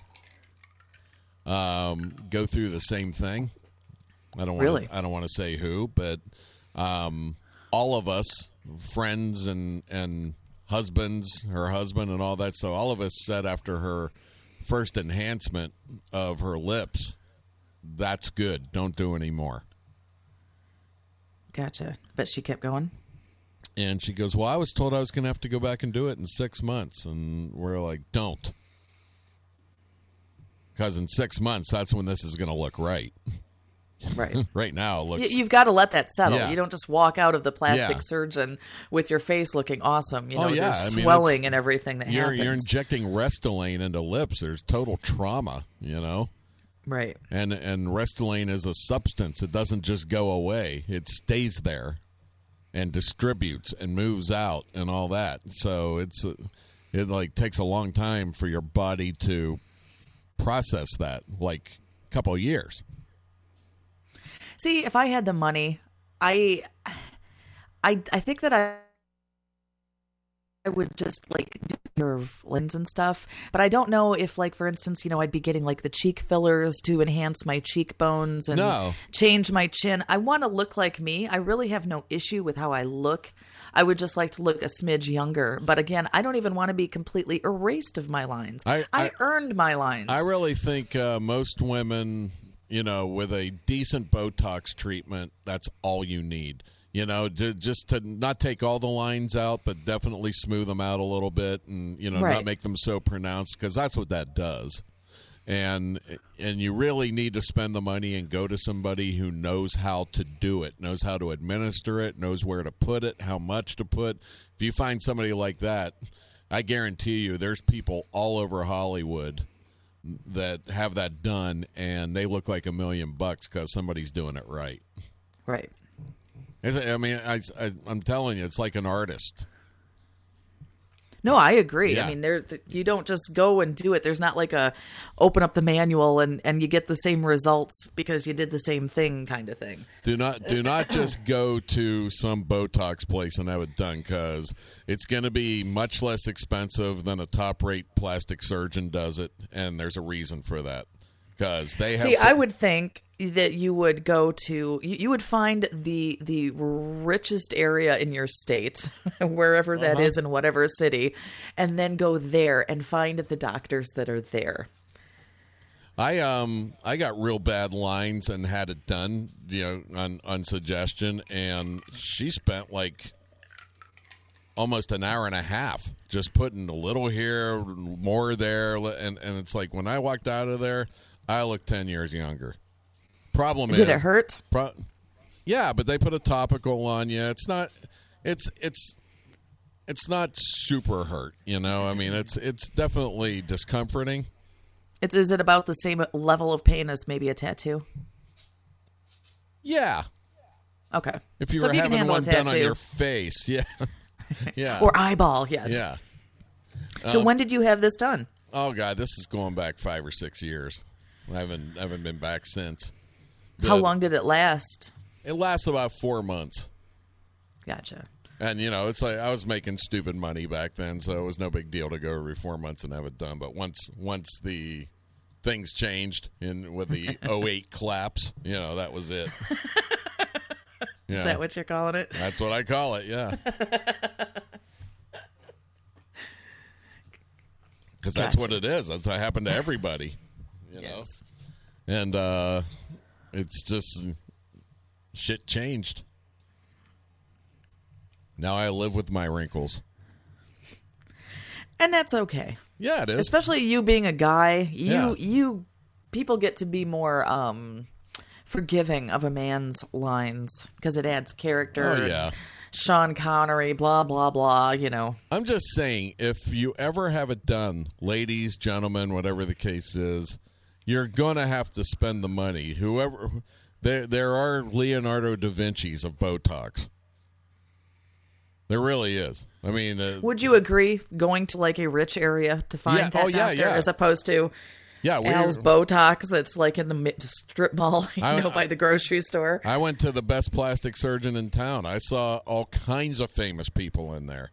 A: go through the same thing. I don't want to say who, but all of us, friends and husbands, her husband and all that. So all of us said after her first enhancement of her lips, that's good. Don't do any more.
B: Gotcha. But she kept going?
A: And she goes, well, I was told I was going to have to go back and do it in 6 months. And we're like, don't. Because in 6 months, that's when this is going to look right.
B: Right.
A: Right now, it looks...
B: You've got to let that settle.
A: Yeah.
B: You don't just walk out of the plastic surgeon with your face looking awesome. There's swelling and everything that happens.
A: You're injecting Restylane into lips. There's total trauma,
B: Right.
A: And Restylane is a substance. It doesn't just go away. It stays there and distributes and moves out and all that. So it takes a long time for your body to process that, like a couple of years.
B: See, if I had the money, I think that I would just do of lens and stuff, but I don't know if, like, for instance, I'd be getting like the cheek fillers to enhance my cheekbones and change my chin. I want to look like me. I really have no issue with how I look. I would just like to look a smidge younger. But again, I don't even want to be completely erased of my lines. I earned my lines.
A: I really think most women, with a decent Botox treatment, that's all you need. Just to not take all the lines out, but definitely smooth them out a little bit and, not make them so pronounced, because that's what that does. And you really need to spend the money and go to somebody who knows how to do it, knows how to administer it, knows where to put it, how much to put. If you find somebody like that, I guarantee you there's people all over Hollywood that have that done, and they look like $1 million because somebody's doing it right.
B: Right.
A: I'm telling you, it's like an artist.
B: No, I agree.
A: Yeah.
B: I mean, you don't just go and do it. There's not like a open up the manual and you get the same results because you did the same thing kind of thing.
A: Do not just go to some Botox place and have it done, because it's going to be much less expensive than a top-rate plastic surgeon does it, and there's a reason for that. Because they have.
B: I would think that you would go to, you would find the richest area in your state, wherever that is in whatever city, and then go there and find the doctors that are there.
A: I got real bad lines and had it done, on suggestion, and she spent like almost an hour and a half just putting a little here, more there, and it's like when I walked out of there, I look 10 years younger. Problem is,
B: did it hurt?
A: Yeah, but they put a topical on you. It's not not super hurt, I mean, it's definitely discomforting.
B: Is it about the same level of pain as maybe a tattoo?
A: Yeah.
B: Okay.
A: If you were having one done on your face, yeah. Yeah.
B: Or eyeball, yes.
A: Yeah.
B: So when did you have this done?
A: Oh God, this is going back 5 or 6 years. I haven't been back since. But
B: how long did it last?
A: It lasted about 4 months.
B: Gotcha.
A: And it's like I was making stupid money back then, so it was no big deal to go every 4 months and have it done. But once the things changed with the 2008 collapse, that was it.
B: Is that what you're calling it?
A: That's what I call it. Yeah. Because that's what it is. That's what happened to everybody.
B: Yes.
A: And it's just shit changed. Now I live with my wrinkles.
B: And that's okay.
A: Yeah, it is.
B: Especially you being a guy, you people get to be more forgiving of a man's lines because it adds character.
A: Oh yeah.
B: Sean Connery, blah blah blah,
A: I'm just saying, if you ever have it done, ladies, gentlemen, whatever the case is, you're gonna have to spend the money. Whoever there are Leonardo da Vinci's of Botox. There really is. I mean,
B: would you agree going to like a rich area to find that doctor as opposed to Al's Botox that's like in the strip mall, by the grocery store?
A: I went to the best plastic surgeon in town. I saw all kinds of famous people in there.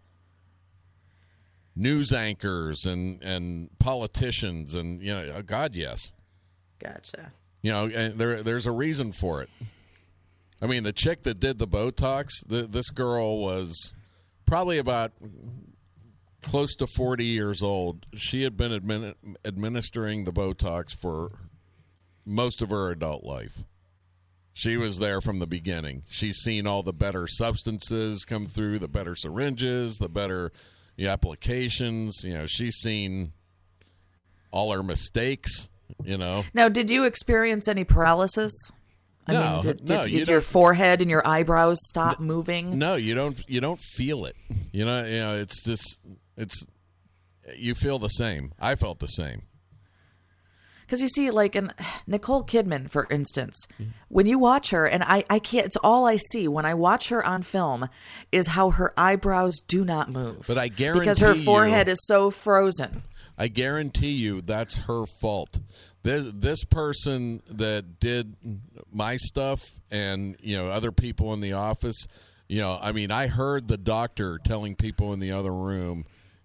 A: News anchors and politicians and, God, yes.
B: Gotcha.
A: And there's a reason for it. I mean, the chick that did the Botox, this girl was probably about close to 40 years old. She had been administering the Botox for most of her adult life. She was there from the beginning. She's seen all the better substances come through, the better syringes, the better applications. She's seen all her mistakes,
B: Now, did you experience any paralysis?
A: No,
B: did your forehead and your eyebrows stop moving?
A: No, you don't feel it. It's just you feel the same. I felt the same.
B: Because you see, like in Nicole Kidman, for instance, when you watch her, and I can't, it's all I see when I watch her on film is how her eyebrows do not move.
A: But I guarantee
B: because her forehead is so frozen.
A: I guarantee you that's her fault. This person that did my stuff and, other people in the office, I mean, I heard the doctor telling people in the other room,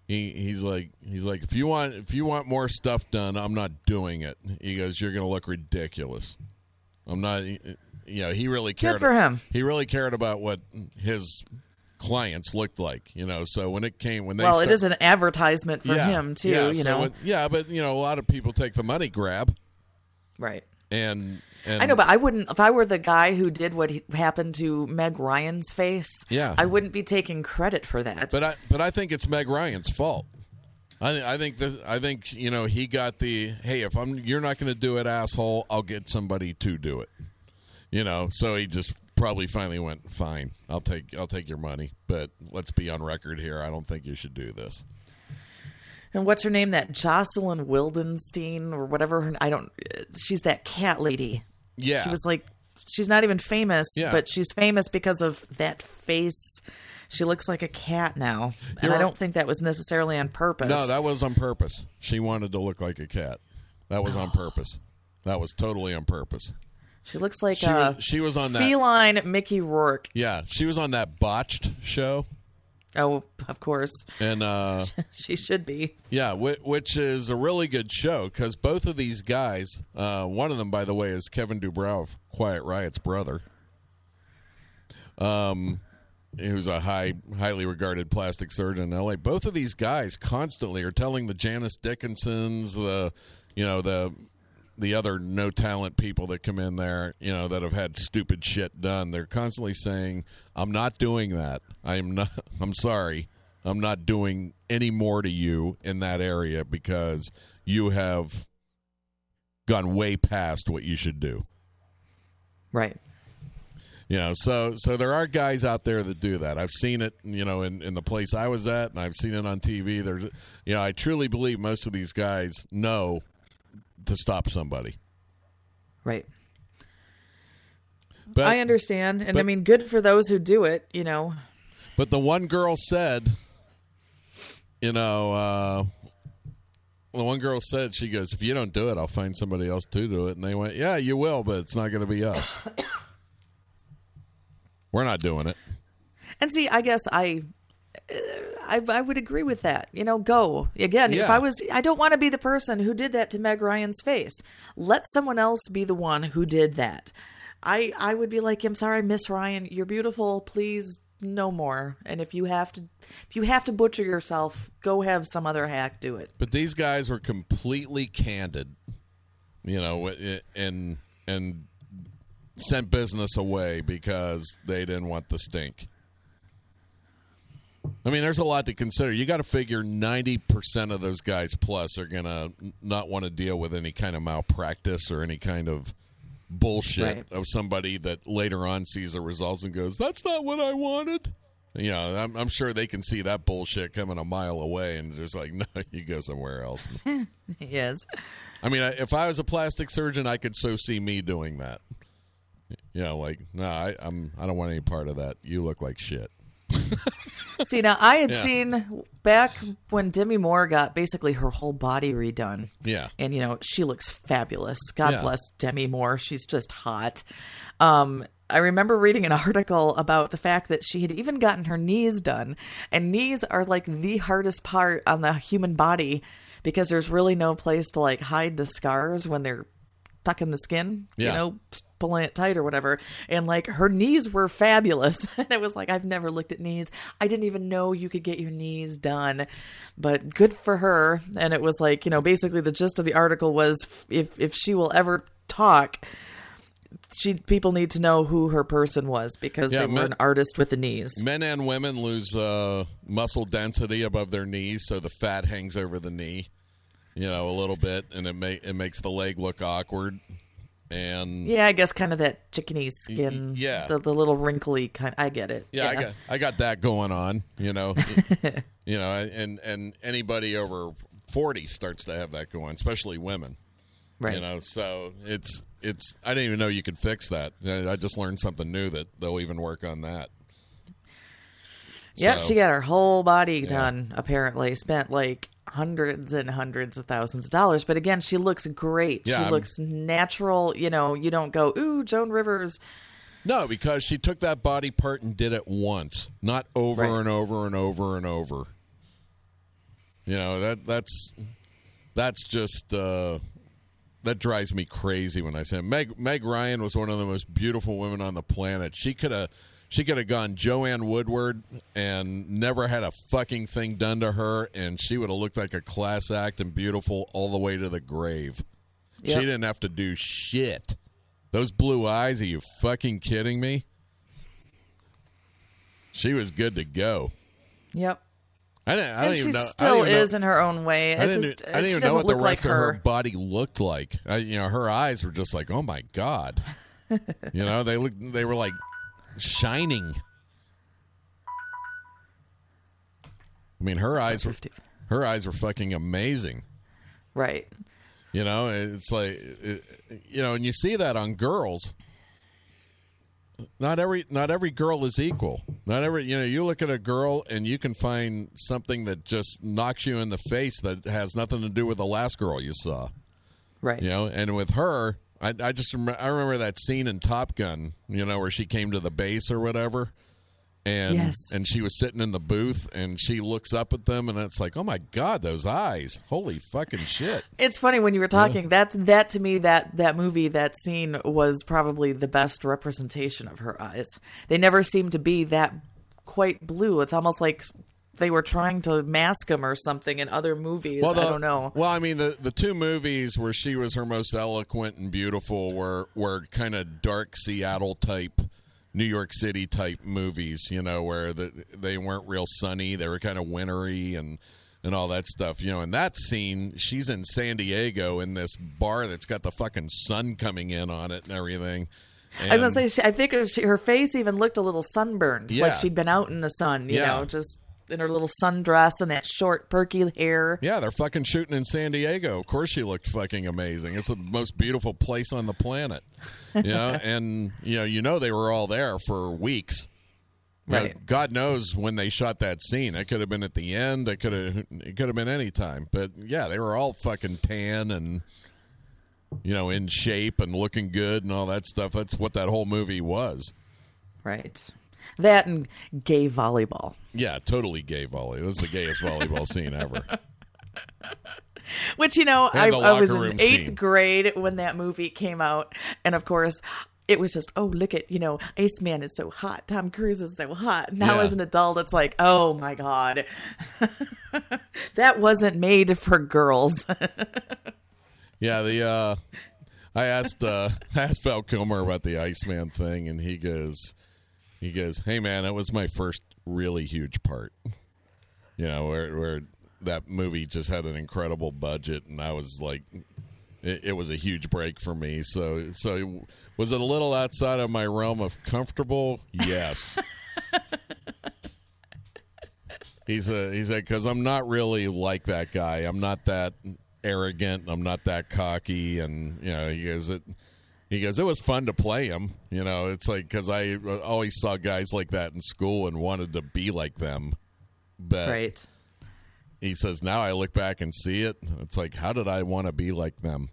A: he's like if you want more stuff done, I'm not doing it. He goes, you're going to look ridiculous. I'm not. He really cared.
B: Good for him.
A: He really cared about what his clients looked like. So when it
B: it is an advertisement for him too.
A: But a lot of people take the money grab.
B: Right.
A: And
B: I know, but I wouldn't. If I were the guy who did what happened to Meg Ryan's face, I wouldn't be taking credit for that.
A: But I think it's Meg Ryan's fault. I think he got the hey, if you're not going to do it, asshole, I'll get somebody to do it. So he just probably finally went, fine, I'll take your money, but let's be on record here. I don't think you should do this.
B: And what's her name? That Jocelyn Wildenstein or whatever. She's that cat lady.
A: Yeah.
B: She was like, she's not even famous, but she's famous because of that face. She looks like a cat now. And I don't think that was necessarily on purpose.
A: No, that was on purpose. She wanted to look like a cat. That was on purpose. That was totally on purpose.
B: She looks like
A: she was on that
B: feline Mickey Rourke.
A: Yeah, she was on that Botched show.
B: Oh, of course.
A: And
B: she should be.
A: Yeah, which is a really good show because both of these guys, one of them, by the way, is Kevin Dubrow of Quiet Riot's brother. Who's a highly regarded plastic surgeon in L.A. Both of these guys constantly are telling the Janice Dickinsons, the other no talent people that come in there, that have had stupid shit done. They're constantly saying, I'm not doing that. I'm sorry. I'm not doing any more to you in that area because you have gone way past what you should do.
B: Right.
A: So there are guys out there that do that. I've seen it, in the place I was at, and I've seen it on TV. There's, I truly believe most of these guys know to stop somebody.
B: Right. But I understand. And good for those who do it,
A: But the one girl said, she goes, if you don't do it, I'll find somebody else to do it. And they went, yeah, you will, but it's not going to be us. We're not doing it.
B: And see, I guess I would agree with that. Go. Again, if I don't want to be the person who did that to Meg Ryan's face. Let someone else be the one who did that. I would be like, I'm sorry, Miss Ryan, you're beautiful. Please, no more. And if you have to butcher yourself, go have some other hack do it.
A: But these guys were completely candid, and sent business away because they didn't want the stink. There's a lot to consider. You got to figure 90% of those guys plus are going to not want to deal with any kind of malpractice or any kind of bullshit of somebody that later on sees the results and goes, that's not what I wanted. I'm sure they can see that bullshit coming a mile away and just like, no, you go somewhere else.
B: Yes.
A: If I was a plastic surgeon, I could so see me doing that. No, I don't want any part of that. You look like shit.
B: See, now I had seen back when Demi Moore got basically her whole body redone.
A: Yeah.
B: And, she looks fabulous. God bless Demi Moore. She's just hot. I remember reading an article about the fact that she had even gotten her knees done. And knees are like the hardest part on the human body because there's really no place to hide the scars when they're tuck in the skin, pulling it tight or whatever. And her knees were fabulous. And it was I've never looked at knees. I didn't even know you could get your knees done, but good for her. And it was basically the gist of the article was if she will ever talk, people need to know who her person was because they were an artist with the knees.
A: Men and women lose muscle density above their knees. So the fat hangs over the knee. A little bit, and it makes the leg look awkward, and
B: I guess kind of that chickeny skin, the little wrinkly kind. I get it.
A: I got that going on, and anybody over 40 starts to have that going, especially women,
B: right?
A: So it's I didn't even know you could fix that. I just learned something new that they'll even work on that.
B: Yeah, she got her whole body done. Apparently, spent hundreds and hundreds of thousands of dollars. But again, she looks great.
A: Yeah,
B: she looks natural. You don't go, ooh, Joan Rivers.
A: No, because she took that body part and did it once, not over and over and over and over. You know, that's just that drives me crazy when I say it. Meg Ryan was one of the most beautiful women on the planet. She could have gone Joanne Woodward and never had a fucking thing done to her, and she would have looked like a class act and beautiful all the way to the grave. Yep. She didn't have to do shit. Those blue eyes, are you fucking kidding me? She was good to go.
B: Yep.
A: I don't even know.
B: She still is in her own way.
A: I didn't even know what the rest of her body looked like. Her eyes were just like, oh my God. They were like shining. I mean, her eyes were fucking amazing.
B: Right.
A: It's like, and you see that on girls. Not every girl is equal. Not every, you look at a girl and you can find something that just knocks you in the face that has nothing to do with the last girl you saw.
B: Right.
A: And with her, I remember that scene in Top Gun, where she came to the base or whatever. And
B: yes.
A: And she was sitting in the booth and she looks up at them and it's like, oh my God, those eyes. Holy fucking shit.
B: It's funny when you were talking, that to me, that movie, that scene was probably the best representation of her eyes. They never seem to be that quite blue. It's almost like they were trying to mask them or something in other movies. I don't know.
A: Well, I mean, the two movies where she was her most eloquent and beautiful were kind of dark Seattle type, New York City type movies, where they weren't real sunny. They were kind of wintry and all that stuff. In that scene, she's in San Diego in this bar that's got the fucking sun coming in on it and everything. And
B: I was going to say, I think her face even looked a little sunburned,
A: yeah.
B: like she'd been out in the sun, you know, just in her little sundress and that short, perky hair.
A: Yeah, they're fucking shooting in San Diego. Of course she looked fucking amazing. It's the most beautiful place on the planet. And they were all there for weeks.
B: Right.
A: God knows when they shot that scene. It could have been at the end. It could have been any time. But yeah, they were all fucking tan and in shape and looking good and all that stuff. That's what that whole movie was.
B: Right. That and gay volleyball.
A: Yeah, totally gay volley. This is the gayest volleyball scene ever.
B: Which, I was in 8th grade when that movie came out. And, of course, it was just, oh, look at, Iceman is so hot. Tom Cruise is so hot. Now as an adult, it's like, oh, my God. That wasn't made for girls.
A: Yeah, I asked Val Kilmer about the Iceman thing, and he goes, hey, man, that was my first really huge part. Where that movie just had an incredible budget, and I was like, it was a huge break for me. So was it a little outside of my realm of comfortable? Yes. He said, because I'm not really like that guy. I'm not that arrogant. I'm not that cocky. And, he goes, it was fun to play him. It's like, because I always saw guys like that in school and wanted to be like them. But
B: right.
A: He says, now I look back and see it. It's like, how did I want to be like them?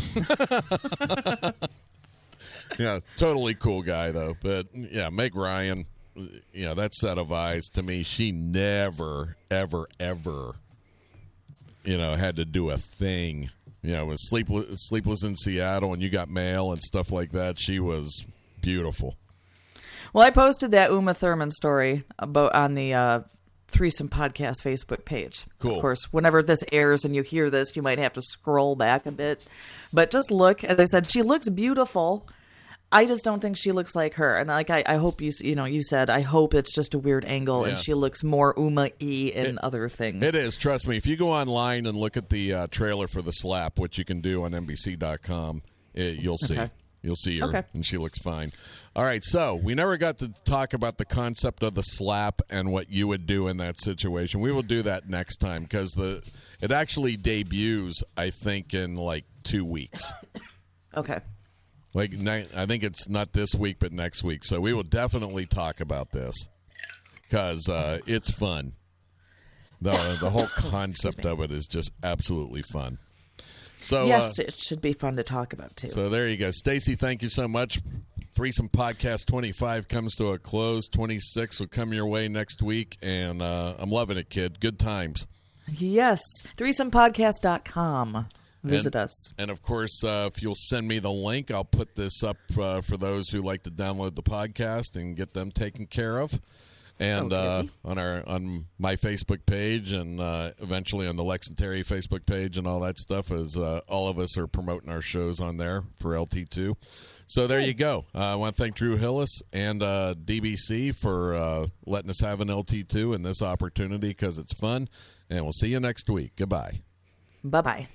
A: Yeah, totally cool guy, though. But, yeah, Meg Ryan, that set of eyes, to me, she never, ever, ever, had to do a thing. With Sleepless in Seattle and You Got Mail and stuff like that, she was beautiful.
B: Well, I posted that Uma Thurman story on the Threesome Podcast Facebook page.
A: Cool.
B: Of course, whenever this airs and you hear this, you might have to scroll back a bit. But just look, as I said, she looks beautiful. I just don't think she looks like her. And like I hope you said, I hope it's just a weird angle and she looks more Uma-y in other things.
A: It is. Trust me. If you go online and look at the trailer for The Slap, which you can do on NBC.com, you'll see.
B: Okay.
A: You'll see her, and she looks fine. All right, so we never got to talk about the concept of the slap and what you would do in that situation. We will do that next time because it actually debuts, I think, in like 2 weeks.
B: Okay.
A: I think it's not this week, but next week. So we will definitely talk about this because it's fun. The whole concept of it is just absolutely fun. So
B: yes, it should be fun to talk about, too.
A: So there you go. Stacy, thank you so much. Threesome Podcast 25 comes to a close. 26 will come your way next week, and I'm loving it, kid. Good times.
B: Yes, threesomepodcast.com. Visit us.
A: And of course, if you'll send me the link, I'll put this up for those who like to download the podcast and get them taken care of. And on my Facebook page, and eventually on the Lex and Terry Facebook page, and all that stuff, as all of us are promoting our shows on there for LT2. So there you go. I want to thank Drew Hillis and DBC for letting us have an LT2 in this opportunity, because it's fun. And we'll see you next week. Goodbye.
B: Bye-bye.